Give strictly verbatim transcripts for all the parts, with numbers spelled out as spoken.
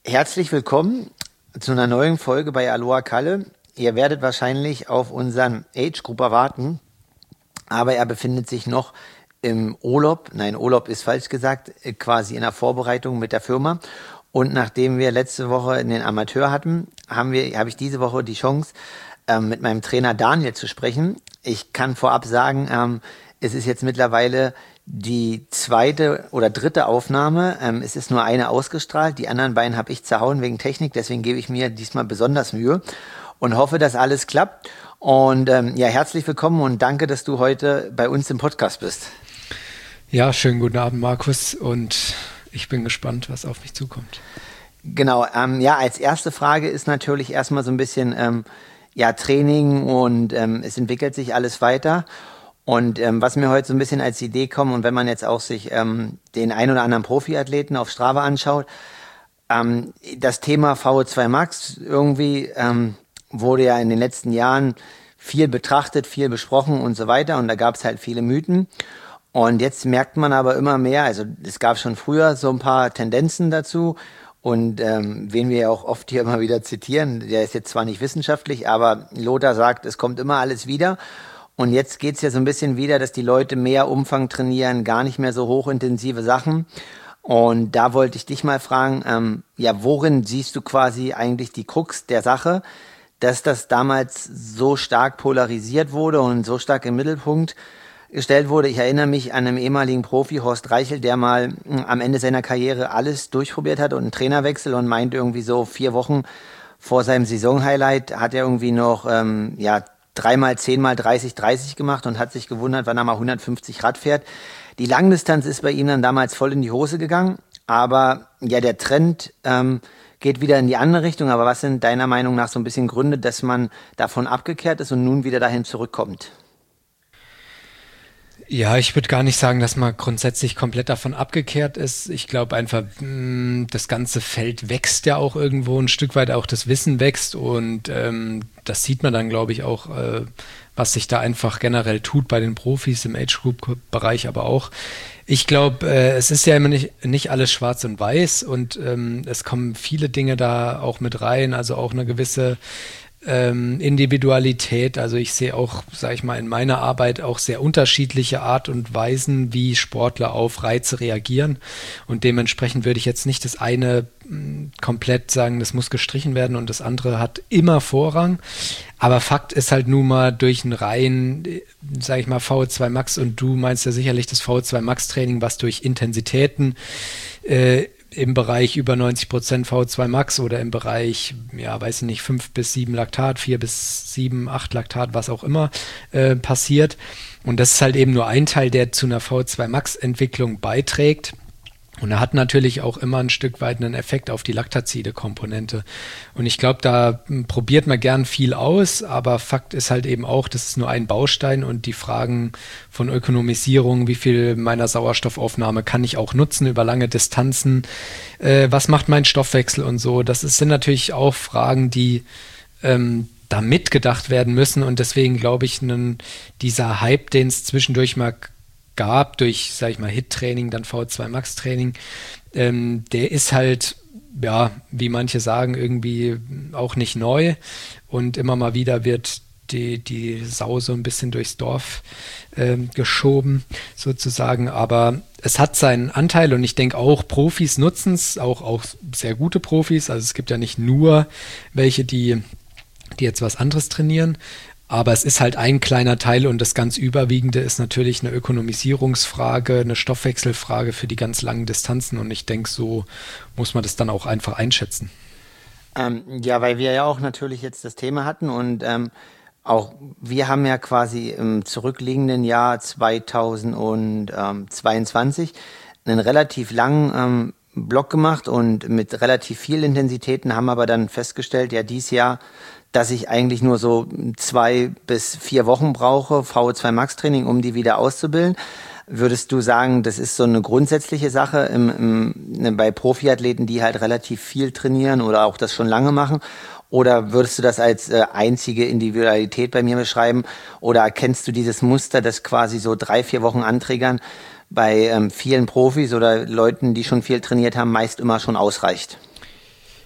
Herzlich willkommen zu einer neuen Folge bei Aloha Kalle. Ihr werdet wahrscheinlich auf unseren Age-Grupper warten, aber er befindet sich noch im Urlaub. Nein, Urlaub ist falsch gesagt, quasi in der Vorbereitung mit der Firma. Und nachdem wir letzte Woche den Amateur hatten, haben wir, habe ich diese Woche die Chance, ähm, mit meinem Trainer Daniel zu sprechen. Ich kann vorab sagen, ähm, es ist jetzt mittlerweile die zweite oder dritte Aufnahme. Ähm, es ist nur eine ausgestrahlt. Die anderen beiden habe ich zerhauen wegen Technik. Deswegen gebe ich mir diesmal besonders Mühe und hoffe, dass alles klappt. Und ähm, ja, herzlich willkommen und danke, dass du heute bei uns im Podcast bist. Ja, schönen guten Abend, Markus. Und ich bin gespannt, was auf mich zukommt. Genau. Ähm, ja, als erste Frage ist natürlich erstmal so ein bisschen ähm, ja, Training und ähm, es entwickelt sich alles weiter. Und ähm, was mir heute so ein bisschen als Idee kommt, und wenn man jetzt auch sich ähm, den ein oder anderen Profiathleten auf Strava anschaut, ähm, das Thema V O zwei Max irgendwie ähm, wurde ja in den letzten Jahren viel betrachtet, viel besprochen und so weiter. Und da gab es halt viele Mythen. Und jetzt merkt man aber immer mehr, also es gab schon früher so ein paar Tendenzen dazu. Und ähm, wen wir ja auch oft hier immer wieder zitieren, der ist jetzt zwar nicht wissenschaftlich, aber Lothar sagt, es kommt immer alles wieder. Und jetzt geht's ja so ein bisschen wieder, dass die Leute mehr Umfang trainieren, gar nicht mehr so hochintensive Sachen. Und da wollte ich dich mal fragen, ähm, ja, worin siehst du quasi eigentlich die Krux der Sache, dass das damals so stark polarisiert wurde und so stark im Mittelpunkt gestellt wurde? Ich erinnere mich an einen ehemaligen Profi, Horst Reichel, der mal mh, am Ende seiner Karriere alles durchprobiert hat und einen Trainerwechsel und meint irgendwie so vier Wochen vor seinem Saisonhighlight hat er irgendwie noch, ähm, ja, dreimal, zehnmal, dreißig, dreißig gemacht und hat sich gewundert, wann er mal hundertfünfzig Rad fährt. Die Langdistanz ist bei ihm dann damals voll in die Hose gegangen, aber ja, der Trend ähm, geht wieder in die andere Richtung. Aber was sind deiner Meinung nach so ein bisschen Gründe, dass man davon abgekehrt ist und nun wieder dahin zurückkommt? Ja, ich würde gar nicht sagen, dass man grundsätzlich komplett davon abgekehrt ist. Ich glaube einfach, das ganze Feld wächst ja auch irgendwo ein Stück weit, auch das Wissen wächst und ähm, das sieht man dann, glaube ich, auch, äh, was sich da einfach generell tut bei den Profis im Age-Group-Bereich, aber auch. Ich glaube, äh, es ist ja immer nicht, nicht alles schwarz und weiß und ähm, es kommen viele Dinge da auch mit rein, also auch eine gewisse Ähm, Individualität, also ich sehe auch, sage ich mal, in meiner Arbeit auch sehr unterschiedliche Art und Weisen, wie Sportler auf Reize reagieren und dementsprechend würde ich jetzt nicht das eine mh, komplett sagen, das muss gestrichen werden und das andere hat immer Vorrang, aber Fakt ist halt nun mal durch ein rein, sage ich mal, V O zwei Max und du meinst ja sicherlich das V O zwei Max Training, was durch Intensitäten äh, im Bereich über neunzig Prozent V O zwei Max oder im Bereich, ja, weiß ich nicht, fünf bis sieben Laktat, vier bis sieben, acht Laktat, was auch immer äh, passiert. Und das ist halt eben nur ein Teil, der zu einer V O zwei Max Entwicklung beiträgt. Und er hat natürlich auch immer ein Stück weit einen Effekt auf die Laktazide-Komponente. Und ich glaube, da m, probiert man gern viel aus, aber Fakt ist halt eben auch, das ist nur ein Baustein und die Fragen von Ökonomisierung, wie viel meiner Sauerstoffaufnahme kann ich auch nutzen über lange Distanzen, äh, was macht mein Stoffwechsel und so, das ist, sind natürlich auch Fragen, die ähm, da mitgedacht werden müssen und deswegen glaube ich, nen, dieser Hype, den es zwischendurch mal gab, durch, sag ich mal, Hit-Training, dann V O zwei Max-Training, ähm, der ist halt, ja, wie manche sagen, irgendwie auch nicht neu und immer mal wieder wird die, die Sau so ein bisschen durchs Dorf ähm, geschoben, sozusagen, aber es hat seinen Anteil und ich denke auch, Profis nutzen es, auch, auch sehr gute Profis, also es gibt ja nicht nur welche, die, die jetzt was anderes trainieren, aber es ist halt ein kleiner Teil und das ganz Überwiegende ist natürlich eine Ökonomisierungsfrage, eine Stoffwechselfrage für die ganz langen Distanzen und ich denke, so muss man das dann auch einfach einschätzen. Ähm, ja, weil wir ja auch natürlich jetzt das Thema hatten und ähm, auch wir haben ja quasi im zurückliegenden Jahr zweitausendzweiundzwanzig einen relativ langen ähm, Block gemacht und mit relativ viel Intensitäten, haben aber dann festgestellt, ja, dieses Jahr, dass ich eigentlich nur so zwei bis vier Wochen brauche, V O zwei Max Training, um die wieder auszubilden. Würdest du sagen, das ist so eine grundsätzliche Sache im, im, bei Profiathleten, die halt relativ viel trainieren oder auch das schon lange machen? Oder würdest du das als äh, einzige Individualität bei mir beschreiben? Oder erkennst du dieses Muster, das quasi so drei, vier Wochen Anträgern bei ähm, vielen Profis oder Leuten, die schon viel trainiert haben, meist immer schon ausreicht?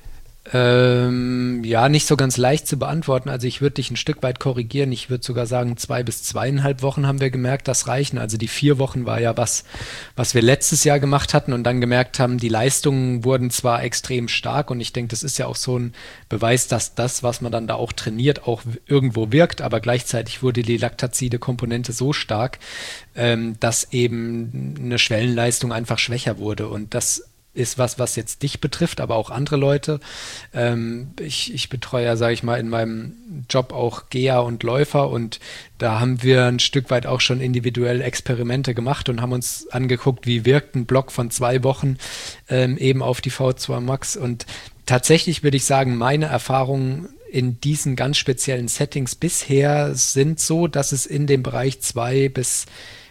Ähm, ja, nicht so ganz leicht zu beantworten. Also ich würde dich ein Stück weit korrigieren. Ich würde sogar sagen, zwei bis zweieinhalb Wochen haben wir gemerkt, das reichen. Also die vier Wochen war ja was, was wir letztes Jahr gemacht hatten und dann gemerkt haben, die Leistungen wurden zwar extrem stark und ich denke, das ist ja auch so ein Beweis, dass das, was man dann da auch trainiert, auch irgendwo wirkt, aber gleichzeitig wurde die Laktazide-Komponente so stark, ähm, dass eben eine Schwellenleistung einfach schwächer wurde und das ist was, was jetzt dich betrifft, aber auch andere Leute. Ähm, ich, ich betreue ja, sage ich mal, in meinem Job auch Geher und Läufer und da haben wir ein Stück weit auch schon individuell Experimente gemacht und haben uns angeguckt, wie wirkt ein Block von zwei Wochen ähm, eben auf die V zwei Max und tatsächlich würde ich sagen, meine Erfahrungen in diesen ganz speziellen Settings bisher sind so, dass es in dem Bereich zwei bis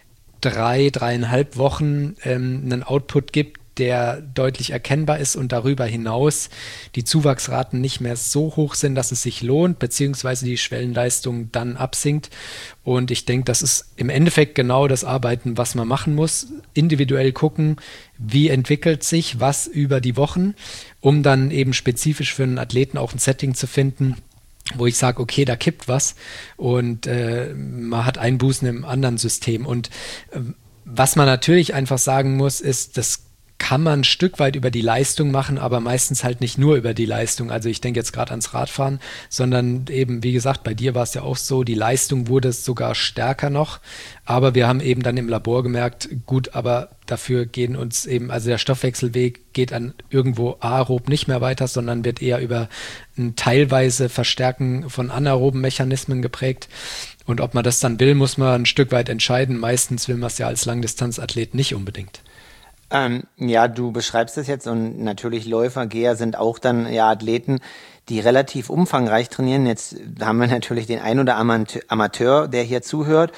drei, dreieinhalb Wochen ähm, einen Output gibt, der deutlich erkennbar ist und darüber hinaus die Zuwachsraten nicht mehr so hoch sind, dass es sich lohnt, beziehungsweise die Schwellenleistung dann absinkt. Und ich denke, das ist im Endeffekt genau das Arbeiten, was man machen muss. Individuell gucken, wie entwickelt sich was über die Wochen, um dann eben spezifisch für einen Athleten auch ein Setting zu finden, wo ich sage, okay, da kippt was und äh, man hat Einbußen im anderen System. Und äh, was man natürlich einfach sagen muss, ist, das kann man ein Stück weit über die Leistung machen, aber meistens halt nicht nur über die Leistung. Also ich denke jetzt gerade ans Radfahren, sondern eben, wie gesagt, bei dir war es ja auch so, die Leistung wurde sogar stärker noch, aber wir haben eben dann im Labor gemerkt, gut, aber dafür gehen uns eben, also der Stoffwechselweg geht an irgendwo aerob nicht mehr weiter, sondern wird eher über ein teilweise Verstärken von anaeroben Mechanismen geprägt. Und ob man das dann will, muss man ein Stück weit entscheiden. Meistens will man es ja als Langdistanzathlet nicht unbedingt. Ähm, ja, du beschreibst es jetzt und natürlich Läufer, Geher sind auch dann ja Athleten, die relativ umfangreich trainieren. Jetzt haben wir natürlich den ein oder Amateur, Amateur, der hier zuhört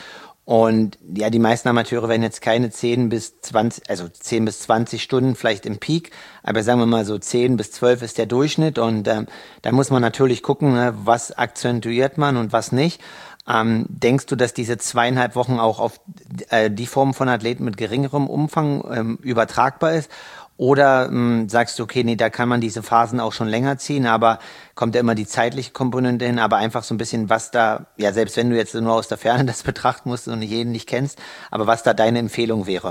und ja, die meisten Amateure werden jetzt keine zehn bis zwanzig, also zehn bis zwanzig Stunden vielleicht im Peak, aber sagen wir mal so zehn bis zwölf ist der Durchschnitt und ähm, da muss man natürlich gucken, ne, was akzentuiert man und was nicht. Ähm, denkst du, dass diese zweieinhalb Wochen auch auf äh, die Form von Athleten mit geringerem Umfang ähm, übertragbar ist? Oder ähm, sagst du, okay, nee, da kann man diese Phasen auch schon länger ziehen, aber kommt ja immer die zeitliche Komponente hin, aber einfach so ein bisschen, was da, ja, selbst wenn du jetzt nur aus der Ferne das betrachten musst und jeden nicht kennst, aber was da deine Empfehlung wäre?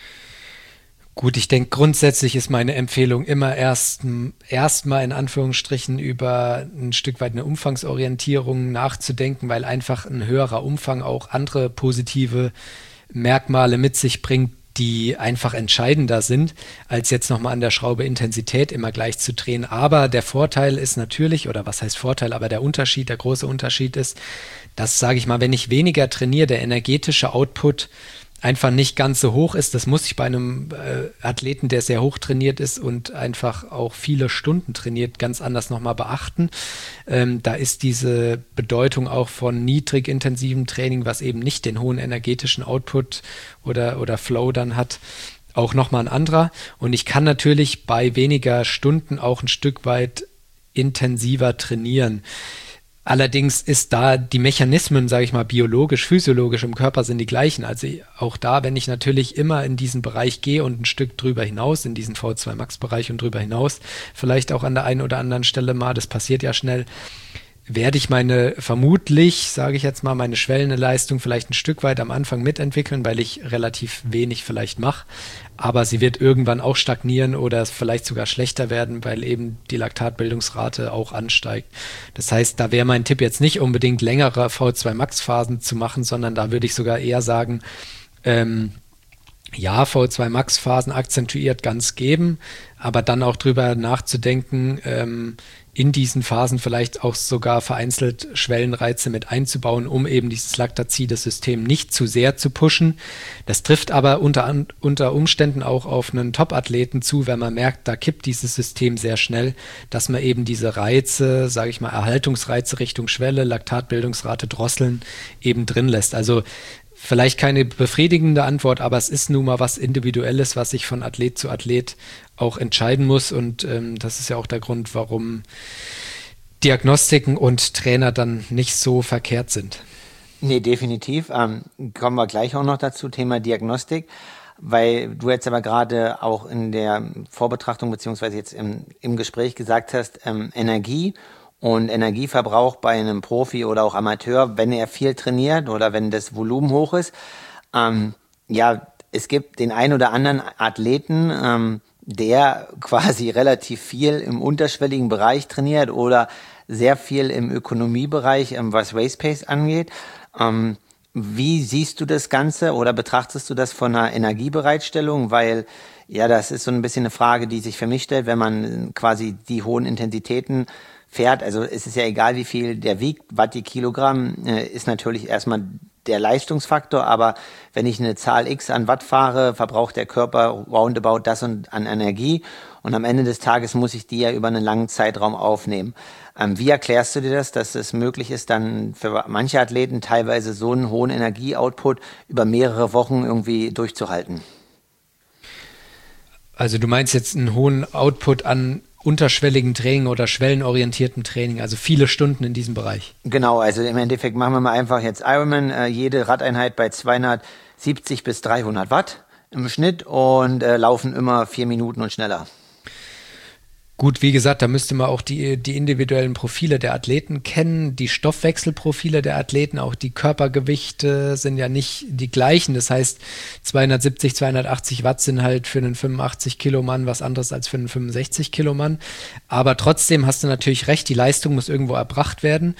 Gut, ich denke, grundsätzlich ist meine Empfehlung immer erst erstmal in Anführungsstrichen über ein Stück weit eine Umfangsorientierung nachzudenken, weil einfach ein höherer Umfang auch andere positive Merkmale mit sich bringt, die einfach entscheidender sind, als jetzt nochmal an der Schraube Intensität immer gleich zu drehen. Aber der Vorteil ist natürlich, oder was heißt Vorteil, aber der Unterschied, der große Unterschied ist, dass, sage ich mal, wenn ich weniger trainiere, der energetische Output einfach nicht ganz so hoch ist. Das muss ich bei einem äh, Athleten, der sehr hoch trainiert ist und einfach auch viele Stunden trainiert, ganz anders nochmal beachten. Ähm, da ist diese Bedeutung auch von niedrig intensivem Training, was eben nicht den hohen energetischen Output oder, oder Flow dann hat, auch nochmal ein anderer. Und ich kann natürlich bei weniger Stunden auch ein Stück weit intensiver trainieren. Allerdings ist da die Mechanismen, sage ich mal, biologisch, physiologisch im Körper sind die gleichen. Also auch da, wenn ich natürlich immer in diesen Bereich gehe und ein Stück drüber hinaus, in diesen V zwei Max Bereich und drüber hinaus, vielleicht auch an der einen oder anderen Stelle mal, das passiert ja schnell, werde ich meine, vermutlich, sage ich jetzt mal, meine schwellende Leistung vielleicht ein Stück weit am Anfang mitentwickeln, weil ich relativ wenig vielleicht mache. Aber sie wird irgendwann auch stagnieren oder vielleicht sogar schlechter werden, weil eben die Laktatbildungsrate auch ansteigt. Das heißt, da wäre mein Tipp jetzt nicht unbedingt längere V zwei Max Phasen zu machen, sondern da würde ich sogar eher sagen, ähm, ja, V zwei Max Phasen akzentuiert ganz geben, aber dann auch drüber nachzudenken, ähm, in diesen Phasen vielleicht auch sogar vereinzelt Schwellenreize mit einzubauen, um eben dieses Laktazide-System nicht zu sehr zu pushen. Das trifft aber unter, unter Umständen auch auf einen Top-Athleten zu, wenn man merkt, da kippt dieses System sehr schnell, dass man eben diese Reize, sage ich mal, Erhaltungsreize Richtung Schwelle, Laktatbildungsrate drosseln, eben drin lässt. Also vielleicht keine befriedigende Antwort, aber es ist nun mal was Individuelles, was sich von Athlet zu Athlet auch entscheiden muss und ähm, das ist ja auch der Grund, warum Diagnostiken und Trainer dann nicht so verkehrt sind. Nee, definitiv. Ähm, kommen wir gleich auch noch dazu, Thema Diagnostik. weil du jetzt aber gerade auch in der Vorbetrachtung beziehungsweise jetzt im, im Gespräch gesagt hast, ähm, Energie und Energieverbrauch bei einem Profi oder auch Amateur, wenn er viel trainiert oder wenn das Volumen hoch ist. Ähm, ja, es gibt den einen oder anderen Athleten, ähm, der quasi relativ viel im unterschwelligen Bereich trainiert oder sehr viel im Ökonomiebereich, ähm, was Race Pace angeht. Ähm, wie siehst du das Ganze oder betrachtest du das von einer Energiebereitstellung? Weil ja, das ist so ein bisschen eine Frage, die sich für mich stellt, wenn man quasi die hohen Intensitäten fährt. Also es ist ja egal, wie viel der wiegt, Watt die Kilogramm, äh, ist natürlich erstmal der Leistungsfaktor, aber wenn ich eine Zahl X an Watt fahre, verbraucht der Körper roundabout das und an Energie und am Ende des Tages muss ich die ja über einen langen Zeitraum aufnehmen. Ähm, wie erklärst du dir das, dass es möglich ist, dann für manche Athleten teilweise so einen hohen Energieoutput über mehrere Wochen irgendwie durchzuhalten? Also du meinst jetzt einen hohen Output an unterschwelligen Training oder schwellenorientierten Training, also viele Stunden in diesem Bereich. Genau, also im Endeffekt machen wir mal einfach jetzt Ironman, äh, jede Radeinheit bei zweihundertsiebzig bis dreihundert Watt im Schnitt und äh, laufen immer vier Minuten und schneller. Gut, wie gesagt, da müsste man auch die, die individuellen Profile der Athleten kennen, die Stoffwechselprofile der Athleten, auch die Körpergewichte sind ja nicht die gleichen. Das heißt, zweihundertsiebzig, zweihundertachtzig Watt sind halt für einen fünfundachtzig Kilo Mann was anderes als für einen fünfundsechzig Kilo Mann. Aber trotzdem hast du natürlich recht, die Leistung muss irgendwo erbracht werden.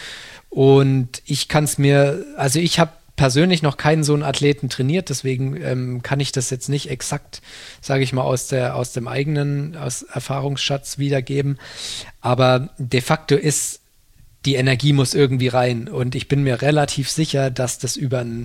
Und ich kann es mir, also ich habe persönlich noch keinen so einen Athleten trainiert, deswegen ähm, kann ich das jetzt nicht exakt, sage ich mal, aus der aus dem eigenen aus Erfahrungsschatz wiedergeben. Aber de facto ist, die Energie muss irgendwie rein und ich bin mir relativ sicher, dass das über ein,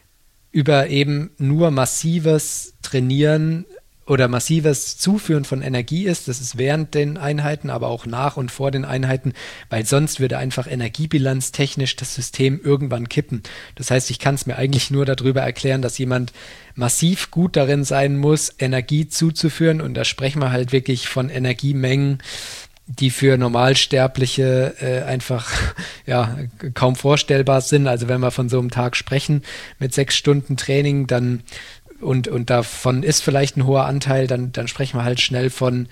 über eben nur massives Trainieren oder massives Zuführen von Energie ist. Das ist während den Einheiten, aber auch nach und vor den Einheiten, weil sonst würde einfach energiebilanztechnisch das System irgendwann kippen. Das heißt, ich kann es mir eigentlich nur darüber erklären, dass jemand massiv gut darin sein muss, Energie zuzuführen und da sprechen wir halt wirklich von Energiemengen, die für Normalsterbliche äh, einfach ja kaum vorstellbar sind. Also wenn wir von so einem Tag sprechen mit sechs Stunden Training, dann Und, und davon ist vielleicht ein hoher Anteil, dann, dann sprechen wir halt schnell von,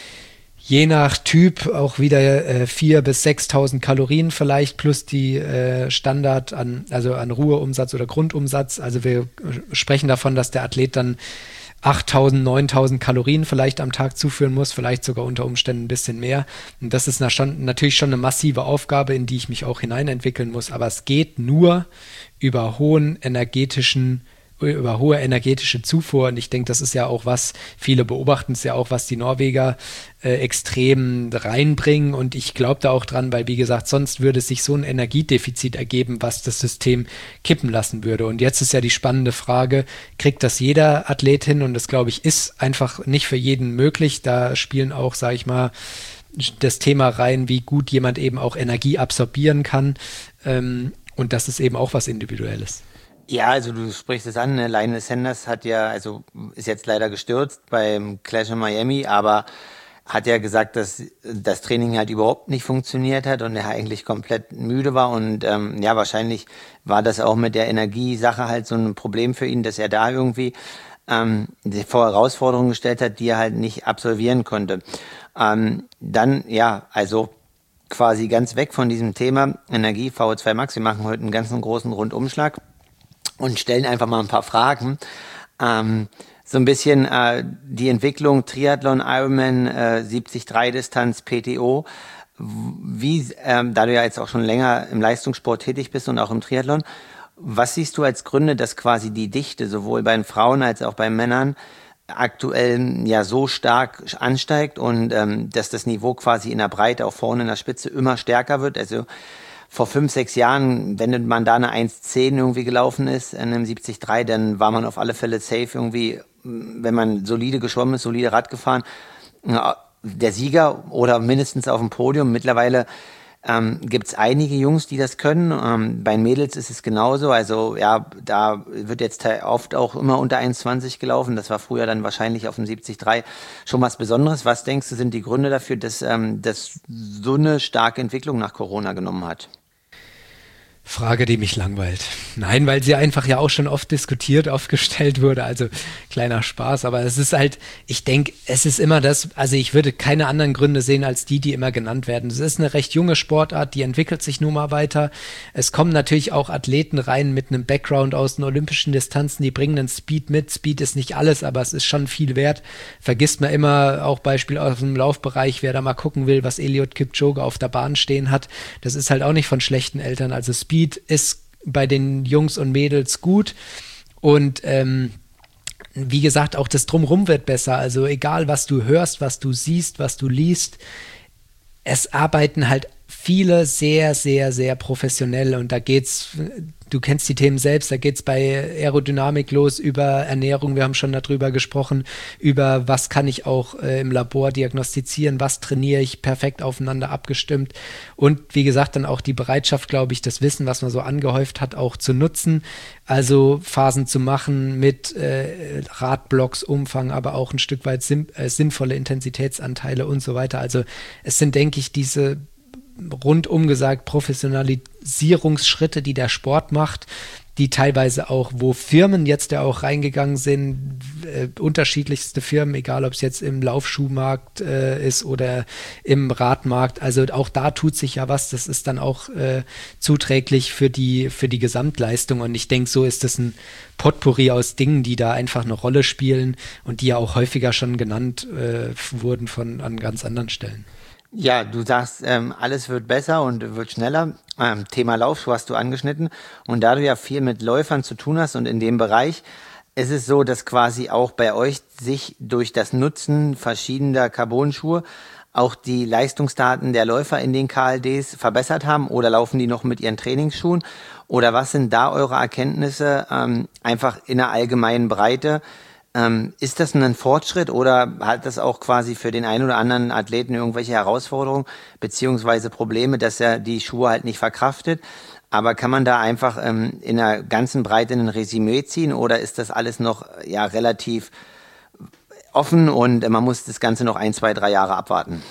je nach Typ, auch wieder äh, viertausend bis sechstausend Kalorien vielleicht, plus die äh, Standard an, also an Ruheumsatz oder Grundumsatz. Also wir sprechen davon, dass der Athlet dann achttausend, neuntausend Kalorien vielleicht am Tag zuführen muss, vielleicht sogar unter Umständen ein bisschen mehr. Und das ist na schon, natürlich schon eine massive Aufgabe, in die ich mich auch hineinentwickeln muss. Aber es geht nur über hohen energetischen über hohe energetische Zufuhr und ich denke, das ist ja auch was, viele beobachten es ja auch, was die Norweger äh, extrem reinbringen und ich glaube da auch dran, weil wie gesagt, sonst würde sich so ein Energiedefizit ergeben, was das System kippen lassen würde und jetzt ist ja die spannende Frage, kriegt das jeder Athlet hin und das glaube ich ist einfach nicht für jeden möglich, da spielen auch, sage ich mal, das Thema rein, wie gut jemand eben auch Energie absorbieren kann ähm, und das ist eben auch was Individuelles. Ja, also du sprichst es an, ne? Lionel Sanders hat ja, also ist jetzt leider gestürzt beim Clash in Miami, aber hat ja gesagt, dass das Training halt überhaupt nicht funktioniert hat und er eigentlich komplett müde war und ähm, ja, wahrscheinlich war das auch mit der Energiesache halt so ein Problem für ihn, dass er da irgendwie ähm, sich vor Herausforderungen gestellt hat, die er halt nicht absolvieren konnte. Ähm, dann, ja, also quasi ganz weg von diesem Thema Energie, V O zwei Max, wir machen heute einen ganzen großen Rundumschlag und stellen einfach mal ein paar Fragen. Ähm, so ein bisschen äh, die Entwicklung Triathlon, Ironman, äh, siebzig drei Distanz, P T O. Wie, ähm, da du ja jetzt auch schon länger im Leistungssport tätig bist und auch im Triathlon, was siehst du als Gründe, dass quasi die Dichte sowohl bei den Frauen als auch bei Männern aktuell ja so stark ansteigt und ähm, dass das Niveau quasi in der Breite, auch vorne in der Spitze immer stärker wird? Also vor fünf, sechs Jahren, wenn man da eine eins zehn irgendwie gelaufen ist, in einem siebzig drei, dann war man auf alle Fälle safe irgendwie, wenn man solide geschwommen ist, solide Rad gefahren, der Sieger oder mindestens auf dem Podium. Mittlerweile ähm, gibt es einige Jungs, die das können. Ähm, bei den Mädels ist es genauso. Also ja, da wird jetzt oft auch immer unter eins zwanzig gelaufen. Das war früher dann wahrscheinlich auf dem siebzig drei schon was Besonderes. Was denkst du, sind die Gründe dafür, dass ähm, das so eine starke Entwicklung nach Corona genommen hat? Frage, die mich langweilt. Nein, weil sie einfach ja auch schon oft diskutiert, oft gestellt wurde, also kleiner Spaß, aber es ist halt, ich denke, es ist immer das, also ich würde keine anderen Gründe sehen als die, die immer genannt werden. Es ist eine recht junge Sportart, die entwickelt sich nun mal weiter. Es kommen natürlich auch Athleten rein mit einem Background aus den olympischen Distanzen, die bringen einen Speed mit. Speed ist nicht alles, aber es ist schon viel wert. Vergisst man immer, auch Beispiel aus dem Laufbereich, wer da mal gucken will, was Eliud Kipchoge auf der Bahn stehen hat, das ist halt auch nicht von schlechten Eltern, also Speed ist bei den Jungs und Mädels gut und ähm, wie gesagt, auch das Drumherum wird besser, also egal was du hörst, was du siehst, was du liest, es arbeiten halt viele sehr, sehr, sehr professionell und da geht's, du kennst die Themen selbst, da geht's bei Aerodynamik los, über Ernährung, wir haben schon darüber gesprochen, über was kann ich auch äh, im Labor diagnostizieren, was trainiere ich, perfekt aufeinander abgestimmt und wie gesagt, dann auch die Bereitschaft, glaube ich, das Wissen, was man so angehäuft hat, auch zu nutzen, also Phasen zu machen mit äh, Radblocks, Umfang, aber auch ein Stück weit sim- äh, sinnvolle Intensitätsanteile und so weiter, also es sind, denke ich, diese rundum gesagt Professionalisierungsschritte, die der Sport macht, die teilweise auch, wo Firmen jetzt ja auch reingegangen sind, äh, unterschiedlichste Firmen, egal ob es jetzt im Laufschuhmarkt äh, ist oder im Radmarkt, also auch da tut sich ja was, das ist dann auch äh, zuträglich für die, für die Gesamtleistung und ich denke, so ist es ein Potpourri aus Dingen, die da einfach eine Rolle spielen und die ja auch häufiger schon genannt äh, wurden von an ganz anderen Stellen. Ja, du sagst, ähm, alles wird besser und wird schneller. Ähm, Thema Laufschuh hast du angeschnitten. Und da du ja viel mit Läufern zu tun hast und in dem Bereich, ist es so, dass quasi auch bei euch sich durch das Nutzen verschiedener Carbon-Schuhe auch die Leistungsdaten der Läufer in den K L Ds verbessert haben oder laufen die noch mit ihren Trainingsschuhen? Oder was sind da eure Erkenntnisse ähm, einfach in der allgemeinen Breite? Ähm, ist das ein Fortschritt oder hat das auch quasi für den einen oder anderen Athleten irgendwelche Herausforderungen beziehungsweise Probleme, dass er die Schuhe halt nicht verkraftet? Aber kann man da einfach ähm, in der ganzen Breite ein Resümee ziehen oder ist das alles noch ja relativ offen und äh, man muss das Ganze noch ein, zwei, drei Jahre abwarten?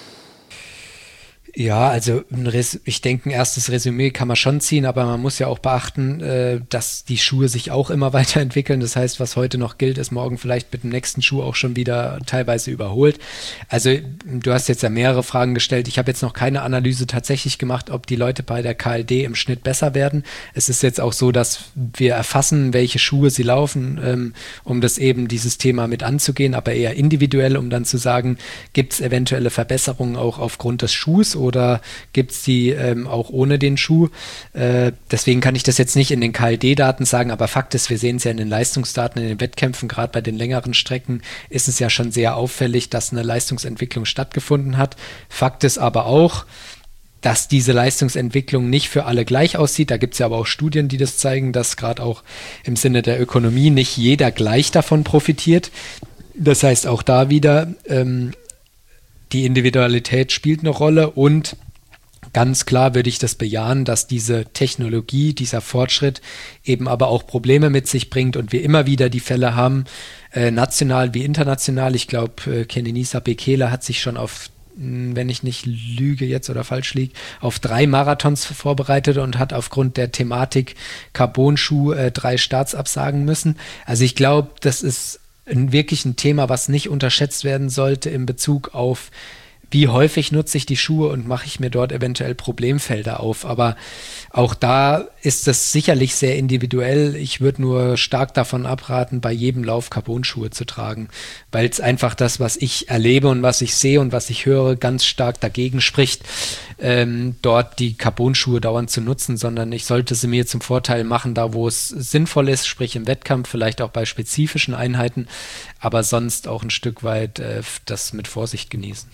Ja, also ein Res- ich denke, ein erstes Resümee kann man schon ziehen, aber man muss ja auch beachten, äh, dass die Schuhe sich auch immer weiterentwickeln. Das heißt, was heute noch gilt, ist morgen vielleicht mit dem nächsten Schuh auch schon wieder teilweise überholt. Also du hast jetzt ja mehrere Fragen gestellt. Ich habe jetzt noch keine Analyse tatsächlich gemacht, ob die Leute bei der K L D im Schnitt besser werden. Es ist jetzt auch so, dass wir erfassen, welche Schuhe sie laufen, ähm, um das eben dieses Thema mit anzugehen, aber eher individuell, um dann zu sagen, gibt es eventuelle Verbesserungen auch aufgrund des Schuhs oder gibt es die ähm, auch ohne den Schuh? Äh, deswegen kann ich das jetzt nicht in den K L D-Daten sagen, aber Fakt ist, wir sehen es ja in den Leistungsdaten, in den Wettkämpfen, gerade bei den längeren Strecken ist es ja schon sehr auffällig, dass eine Leistungsentwicklung stattgefunden hat. Fakt ist aber auch, dass diese Leistungsentwicklung nicht für alle gleich aussieht. Da gibt es ja aber auch Studien, die das zeigen, dass gerade auch im Sinne der Ökonomie nicht jeder gleich davon profitiert. Das heißt auch da wieder, ähm, die Individualität spielt eine Rolle und ganz klar würde ich das bejahen, dass diese Technologie, dieser Fortschritt eben aber auch Probleme mit sich bringt und wir immer wieder die Fälle haben, äh, national wie international. Ich glaube, äh, Kenenisa Bekele hat sich schon auf, wenn ich nicht lüge jetzt oder falsch liege, auf drei Marathons vorbereitet und hat aufgrund der Thematik Carbon-Schuh äh, drei Starts absagen müssen. Also ich glaube, das ist wirklich ein Thema, was nicht unterschätzt werden sollte in Bezug auf, wie häufig nutze ich die Schuhe und mache ich mir dort eventuell Problemfelder auf. Aber auch da ist das sicherlich sehr individuell. Ich würde nur stark davon abraten, bei jedem Lauf Carbon-Schuhe zu tragen, weil es einfach das, was ich erlebe und was ich sehe und was ich höre, ganz stark dagegen spricht, ähm, dort die Carbon-Schuhe dauernd zu nutzen, sondern ich sollte sie mir zum Vorteil machen, da wo es sinnvoll ist, sprich im Wettkampf, vielleicht auch bei spezifischen Einheiten, aber sonst auch ein Stück weit äh, das mit Vorsicht genießen.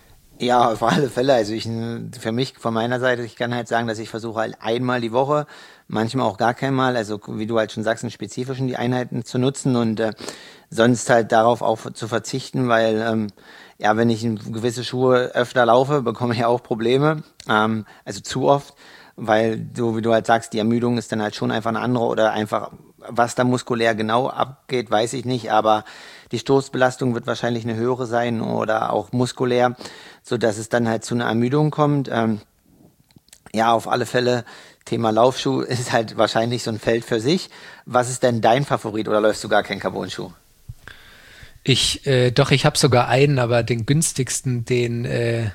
Ja, auf alle Fälle. Also ich, für mich, von meiner Seite, ich kann halt sagen, dass ich versuche halt einmal die Woche, manchmal auch gar keinmal, also wie du halt schon sagst, in spezifischen die Einheiten zu nutzen und äh, sonst halt darauf auch zu verzichten, weil ähm, ja, wenn ich in gewisse Schuhe öfter laufe, bekomme ich auch Probleme, ähm, also zu oft, weil so wie du halt sagst, die Ermüdung ist dann halt schon einfach eine andere oder einfach, was da muskulär genau abgeht, weiß ich nicht, aber die Stoßbelastung wird wahrscheinlich eine höhere sein oder auch muskulär, so dass es dann halt zu einer Ermüdung kommt. Ähm, ja, auf alle Fälle Thema Laufschuh ist halt wahrscheinlich so ein Feld für sich. Was ist denn dein Favorit oder läufst du gar keinen Carbon-Schuh? Ich, äh, doch, ich habe sogar einen, aber den günstigsten, den äh,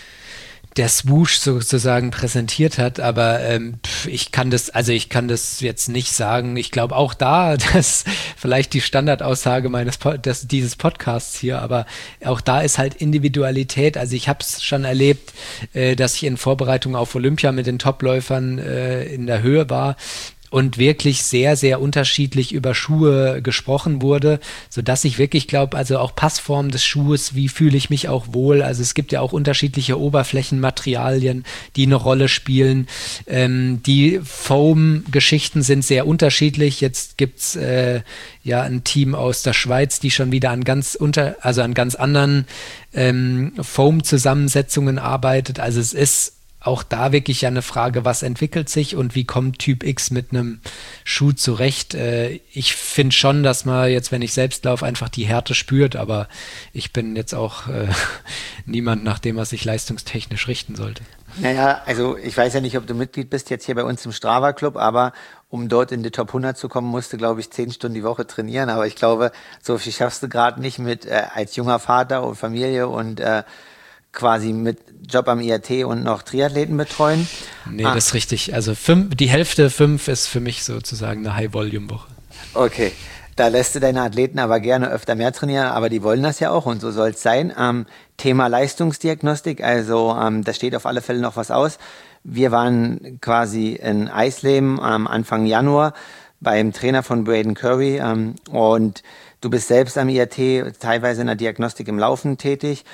der Swoosh sozusagen präsentiert hat, aber ähm, pf, ich kann das, also ich kann das jetzt nicht sagen. Ich glaube auch da, das vielleicht die Standardaussage meines des, dieses Podcasts hier, aber auch da ist halt Individualität. Also ich habe es schon erlebt, äh, dass ich in Vorbereitung auf Olympia mit den Topläufern äh, in der Höhe war und wirklich sehr, sehr unterschiedlich über Schuhe gesprochen wurde, sodass ich wirklich glaube, also auch Passform des Schuhes, wie fühle ich mich auch wohl, also es gibt ja auch unterschiedliche Oberflächenmaterialien, die eine Rolle spielen. Ähm, die Foam-Geschichten sind sehr unterschiedlich. Jetzt gibt's äh, ja ein Team aus der Schweiz, die schon wieder an ganz unter, also an ganz anderen ähm, Foam-Zusammensetzungen arbeitet. Also es ist auch da wirklich ja eine Frage, was entwickelt sich und wie kommt Typ X mit einem Schuh zurecht. Äh, ich finde schon, dass man jetzt, wenn ich selbst laufe, einfach die Härte spürt, aber ich bin jetzt auch äh, niemand, nach dem man sich leistungstechnisch richten sollte. Naja, also ich weiß ja nicht, ob du Mitglied bist jetzt hier bei uns im Strava Club, aber um dort in die Top hundert zu kommen, musst du, glaube ich, zehn Stunden die Woche trainieren. Aber ich glaube, so viel schaffst du gerade nicht mit äh, als junger Vater und Familie und äh, quasi mit Job am I A T und noch Triathleten betreuen. Nee, ah. das ist richtig. Also fünf, die Hälfte fünf ist für mich sozusagen eine High-Volume-Woche. Okay, da lässt du deine Athleten aber gerne öfter mehr trainieren, aber die wollen das ja auch und so soll es sein. Ähm, Thema Leistungsdiagnostik, also ähm, da steht auf alle Fälle noch was aus. Wir waren quasi in Eisleben am Anfang Januar beim Trainer von Braden Curry ähm, und du bist selbst am I A T, teilweise in der Diagnostik im Laufen tätig.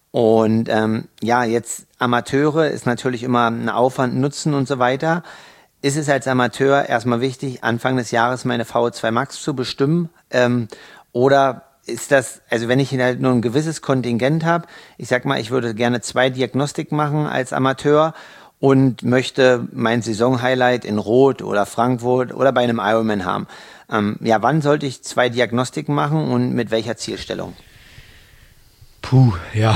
Und ähm, ja, jetzt Amateure ist natürlich immer ein Aufwand, Nutzen und so weiter. Ist es als Amateur erstmal wichtig, Anfang des Jahres meine V O zwei Max zu bestimmen? Ähm, oder ist das, also wenn ich halt nur ein gewisses Kontingent habe, ich sag mal, ich würde gerne zwei Diagnostik machen als Amateur und möchte mein Saisonhighlight in Rot oder Frankfurt oder bei einem Ironman haben. Ähm, ja, wann sollte ich zwei Diagnostiken machen und mit welcher Zielstellung? Puh, ja.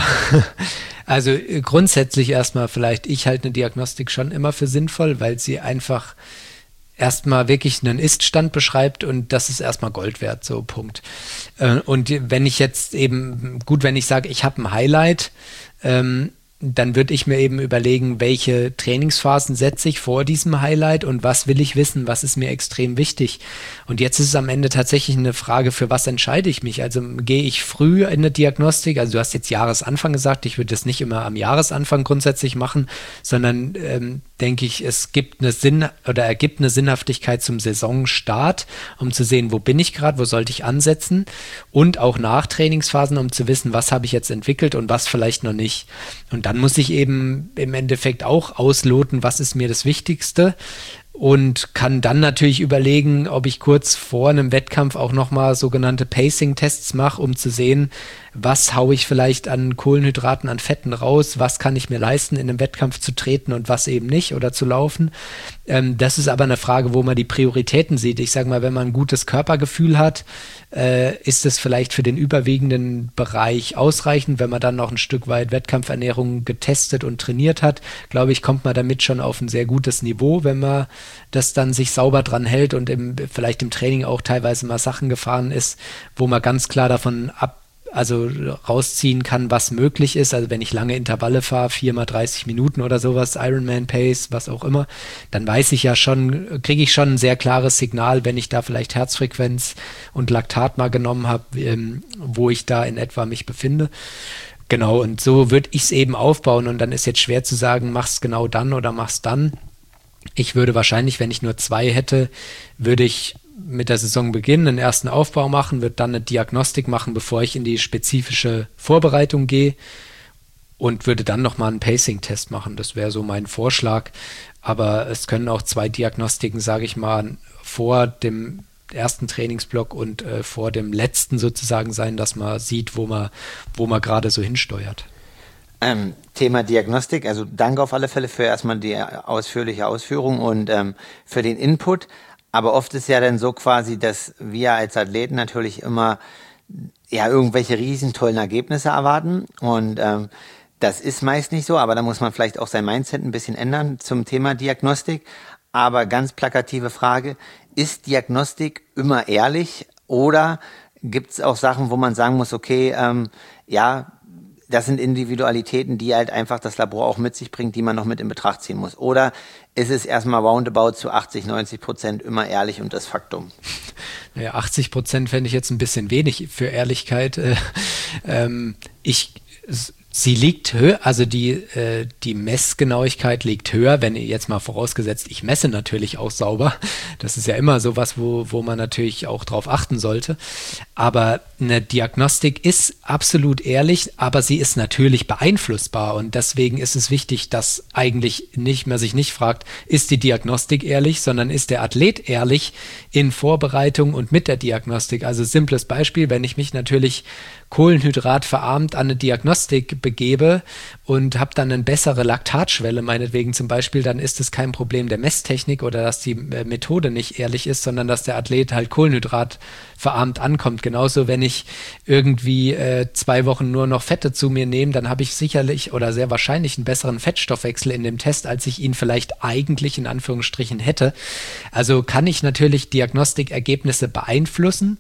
Also grundsätzlich erstmal vielleicht, ich halte eine Diagnostik schon immer für sinnvoll, weil sie einfach erstmal wirklich einen Ist-Stand beschreibt und das ist erstmal Gold wert, so Punkt. Und wenn ich jetzt eben, gut, wenn ich sage, ich habe ein Highlight, ähm, dann würde ich mir eben überlegen, welche Trainingsphasen setze ich vor diesem Highlight und was will ich wissen, was ist mir extrem wichtig. Und jetzt ist es am Ende tatsächlich eine Frage, für was entscheide ich mich? Also gehe ich früh in eine Diagnostik, also du hast jetzt Jahresanfang gesagt, ich würde das nicht immer am Jahresanfang grundsätzlich machen, sondern ähm, denke ich, es gibt eine Sinn oder ergibt eine Sinnhaftigkeit zum Saisonstart, um zu sehen, wo bin ich gerade, wo sollte ich ansetzen und auch nach Trainingsphasen, um zu wissen, was habe ich jetzt entwickelt und was vielleicht noch nicht. Und dann muss ich eben im Endeffekt auch ausloten, was ist mir das Wichtigste und kann dann natürlich überlegen, ob ich kurz vor einem Wettkampf auch nochmal sogenannte Pacing-Tests mache, um zu sehen, was haue ich vielleicht an Kohlenhydraten, an Fetten raus, was kann ich mir leisten, in einem Wettkampf zu treten und was eben nicht oder zu laufen. Ähm, das ist aber eine Frage, wo man die Prioritäten sieht. Ich sage mal, wenn man ein gutes Körpergefühl hat, äh, ist es vielleicht für den überwiegenden Bereich ausreichend. Wenn man dann noch ein Stück weit Wettkampfernährung getestet und trainiert hat, glaube ich, kommt man damit schon auf ein sehr gutes Niveau, wenn man das dann sich sauber dran hält und im, vielleicht im Training auch teilweise mal Sachen gefahren ist, wo man ganz klar davon ab also rausziehen kann, was möglich ist. Also wenn ich lange Intervalle fahre, viermal dreißig Minuten oder sowas, Ironman Pace, was auch immer, dann weiß ich ja schon, kriege ich schon ein sehr klares Signal, wenn ich da vielleicht Herzfrequenz und Laktat mal genommen habe, ähm, wo ich da in etwa mich befinde. Genau, und so würde ich es eben aufbauen und dann ist jetzt schwer zu sagen, mach's genau dann oder mach's dann. Ich würde wahrscheinlich, wenn ich nur zwei hätte, würde ich mit der Saison beginnen, einen ersten Aufbau machen, würde dann eine Diagnostik machen, bevor ich in die spezifische Vorbereitung gehe und würde dann nochmal einen Pacing-Test machen. Das wäre so mein Vorschlag. Aber es können auch zwei Diagnostiken, sage ich mal, vor dem ersten Trainingsblock und äh, vor dem letzten sozusagen sein, dass man sieht, wo man, wo man gerade so hinsteuert. Ähm, Thema Diagnostik, also danke auf alle Fälle für erstmal die ausführliche Ausführung und ähm, für den Input. Aber oft ist ja dann so quasi, dass wir als Athleten natürlich immer ja irgendwelche riesen tollen Ergebnisse erwarten und ähm, das ist meist nicht so, aber da muss man vielleicht auch sein Mindset ein bisschen ändern zum Thema Diagnostik. aber ganz plakative Frage, ist Diagnostik immer ehrlich oder gibt es auch Sachen, wo man sagen muss, okay, ähm, ja, das sind Individualitäten, die halt einfach das Labor auch mit sich bringt, die man noch mit in Betracht ziehen muss? Oder ist es erstmal roundabout zu achtzig, neunzig Prozent immer ehrlich und das Faktum? Naja, achtzig Prozent fände ich jetzt ein bisschen wenig für Ehrlichkeit. Äh, ähm, ich... Sie liegt höher, also die, äh, die Messgenauigkeit liegt höher, wenn ihr jetzt mal vorausgesetzt, ich messe natürlich auch sauber. Das ist ja immer sowas, wo, wo man natürlich auch drauf achten sollte. Aber eine Diagnostik ist absolut ehrlich, aber sie ist natürlich beeinflussbar und deswegen ist es wichtig, dass eigentlich nicht mehr sich nicht fragt, ist die Diagnostik ehrlich, sondern ist der Athlet ehrlich in Vorbereitung und mit der Diagnostik. Also simples Beispiel, wenn ich mich natürlich Kohlenhydrat verarmt an eine Diagnostik begebe und habe dann eine bessere Laktatschwelle, meinetwegen zum Beispiel, dann ist es kein Problem der Messtechnik oder dass die äh, Methode nicht ehrlich ist, sondern dass der Athlet halt Kohlenhydrat verarmt ankommt. Genauso, wenn ich irgendwie äh, zwei Wochen nur noch Fette zu mir nehme, dann habe ich sicherlich oder sehr wahrscheinlich einen besseren Fettstoffwechsel in dem Test, als ich ihn vielleicht eigentlich in Anführungsstrichen hätte. Also kann ich natürlich Diagnostikergebnisse beeinflussen.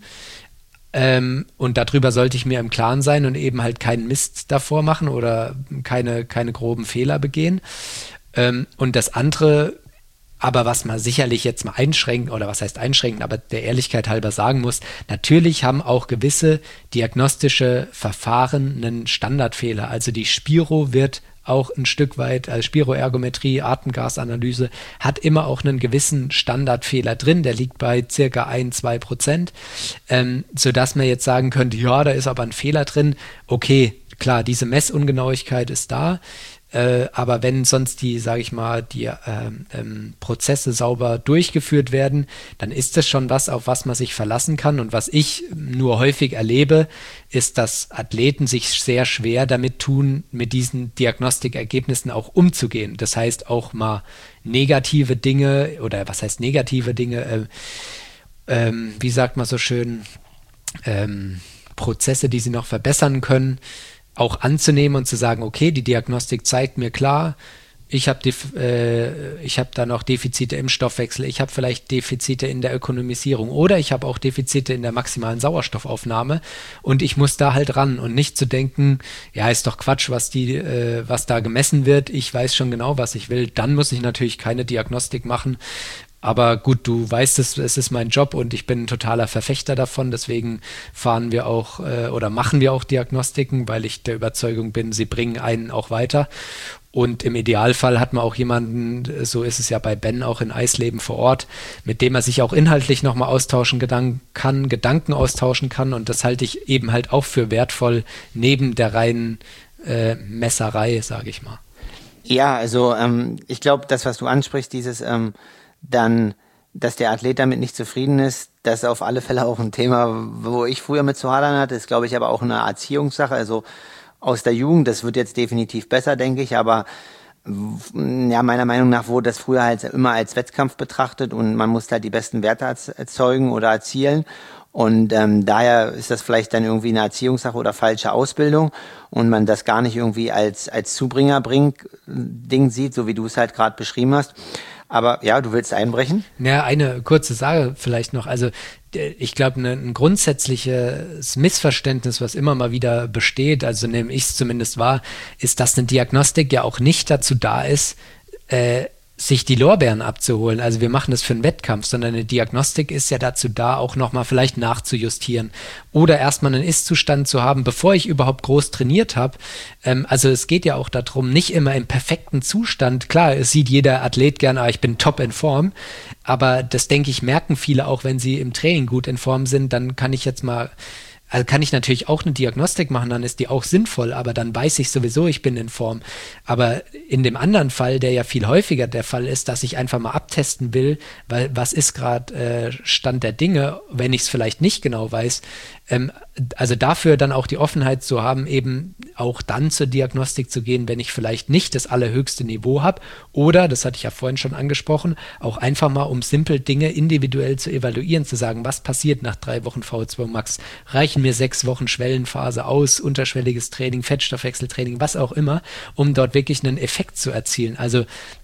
Ähm, und darüber sollte ich mir im Klaren sein und eben halt keinen Mist davor machen oder keine, keine groben Fehler begehen. Ähm, und das andere, aber was man sicherlich jetzt mal einschränken, oder was heißt einschränken, aber der Ehrlichkeit halber sagen muss, natürlich haben auch gewisse diagnostische Verfahren einen Standardfehler. Also die Spiro wird auch ein Stück weit, also Spiroergometrie, Atemgasanalyse, hat immer auch einen gewissen Standardfehler drin, der liegt bei circa ein, zwei Prozent, ähm, sodass man jetzt sagen könnte, ja, da ist aber ein Fehler drin. Okay, klar, diese Messungenauigkeit ist da, äh, aber wenn sonst die, sage ich mal, die ähm, ähm, Prozesse sauber durchgeführt werden, dann ist das schon was, auf was man sich verlassen kann. Und was ich nur häufig erlebe, ist, dass Athleten sich sehr schwer damit tun, mit diesen Diagnostikergebnissen auch umzugehen. Das heißt auch mal negative Dinge oder was heißt negative Dinge, äh, ähm, wie sagt man so schön, ähm, Prozesse, die sie noch verbessern können, auch anzunehmen und zu sagen, okay, die Diagnostik zeigt mir klar, ich habe äh, ich hab da noch Defizite im Stoffwechsel, ich habe vielleicht Defizite in der Ökonomisierung oder ich habe auch Defizite in der maximalen Sauerstoffaufnahme und ich muss da halt ran und nicht zu denken, ja, ist doch Quatsch, was die, äh, was da gemessen wird, ich weiß schon genau, was ich will, dann muss ich natürlich keine Diagnostik machen. Aber gut, du weißt es, es ist mein Job und ich bin ein totaler Verfechter davon. Deswegen fahren wir auch äh, oder machen wir auch Diagnostiken, weil ich der Überzeugung bin, sie bringen einen auch weiter. Und im Idealfall hat man auch jemanden, so ist es ja bei Ben auch in Eisleben vor Ort, mit dem er sich auch inhaltlich nochmal austauschen gedank- kann, Gedanken austauschen kann. Und das halte ich eben halt auch für wertvoll, neben der reinen äh, Messerei, sage ich mal. Ja, also ähm, ich glaube, das, was du ansprichst, dieses ähm, dann, dass der Athlet damit nicht zufrieden ist, das ist auf alle Fälle auch ein Thema, wo ich früher mit zu hadern hatte, ist, glaube ich, aber auch eine Erziehungssache, also aus der Jugend, das wird jetzt definitiv besser, denke ich, aber ja, meiner Meinung nach wurde das früher halt immer als Wettkampf betrachtet und man musste halt die besten Werte erzeugen oder erzielen und ähm, daher ist das vielleicht dann irgendwie eine Erziehungssache oder falsche Ausbildung und man das gar nicht irgendwie als als Zubringer bringt, Ding sieht, so wie du es halt gerade beschrieben hast. Aber ja, du willst einbrechen? Ja, eine kurze Sache vielleicht noch. Also ich glaube, ne, ein grundsätzliches Missverständnis, was immer mal wieder besteht, also nehme ich es zumindest wahr, ist, dass eine Diagnostik ja auch nicht dazu da ist, äh, sich die Lorbeeren abzuholen. Also wir machen das für einen Wettkampf, sondern eine Diagnostik ist ja dazu da, auch nochmal vielleicht nachzujustieren oder erstmal einen Ist-Zustand zu haben, bevor ich überhaupt groß trainiert habe. Ähm, also es geht ja auch darum, nicht immer im perfekten Zustand. Klar, es sieht jeder Athlet gerne, ah, ich bin top in Form, aber das, denke ich, merken viele auch, wenn sie im Training gut in Form sind. Dann kann ich jetzt mal Also kann ich natürlich auch eine Diagnostik machen, dann ist die auch sinnvoll, aber dann weiß ich sowieso, ich bin in Form. Aber in dem anderen Fall, der ja viel häufiger der Fall ist, dass ich einfach mal abtesten will, weil was ist gerade äh, Stand der Dinge, wenn ich es vielleicht nicht genau weiß, ähm, also dafür dann auch die Offenheit zu haben, eben auch dann zur Diagnostik zu gehen, wenn ich vielleicht nicht das allerhöchste Niveau habe oder, das hatte ich ja vorhin schon angesprochen, auch einfach mal, um simpel Dinge individuell zu evaluieren, zu sagen, was passiert nach drei Wochen V O zwei Max, reichen mir sechs Wochen Schwellenphase aus, unterschwelliges Training, Fettstoffwechseltraining, was auch immer, um dort wirklich einen Effekt zu erzielen. Also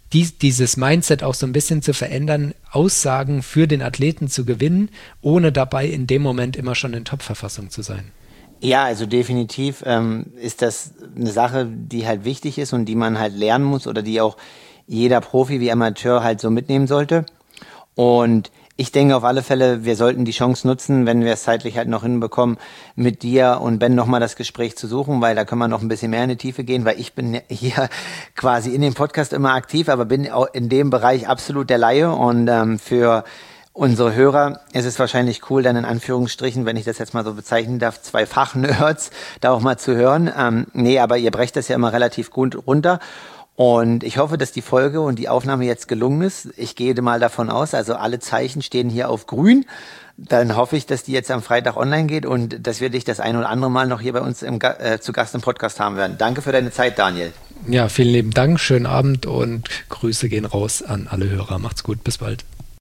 dies, dieses Mindset auch so ein bisschen zu verändern, Aussagen für den Athleten zu gewinnen, ohne dabei in dem Moment immer schon in Top-Verfassung zu sein. Ja, also definitiv ähm, ist das eine Sache, die halt wichtig ist und die man halt lernen muss oder die auch jeder Profi wie Amateur halt so mitnehmen sollte. Und ich denke auf alle Fälle, wir sollten die Chance nutzen, wenn wir es zeitlich halt noch hinbekommen, mit dir und Ben nochmal das Gespräch zu suchen, weil da können wir noch ein bisschen mehr in die Tiefe gehen, weil ich bin hier quasi in dem Podcast immer aktiv, aber bin auch in dem Bereich absolut der Laie und ähm, für unsere Hörer ist es wahrscheinlich cool, dann in Anführungsstrichen, wenn ich das jetzt mal so bezeichnen darf, zwei Fachnerds da auch mal zu hören. Ähm, nee, aber ihr brecht das ja immer relativ gut runter. Und ich hoffe, dass die Folge und die Aufnahme jetzt gelungen ist. Ich gehe mal davon aus, also alle Zeichen stehen hier auf grün. Dann hoffe ich, dass die jetzt am Freitag online geht und dass wir dich das ein oder andere Mal noch hier bei uns im, äh, zu Gast im Podcast haben werden. Danke für deine Zeit, Daniel. Ja, vielen lieben Dank, schönen Abend und Grüße gehen raus an alle Hörer. Macht's gut, bis bald.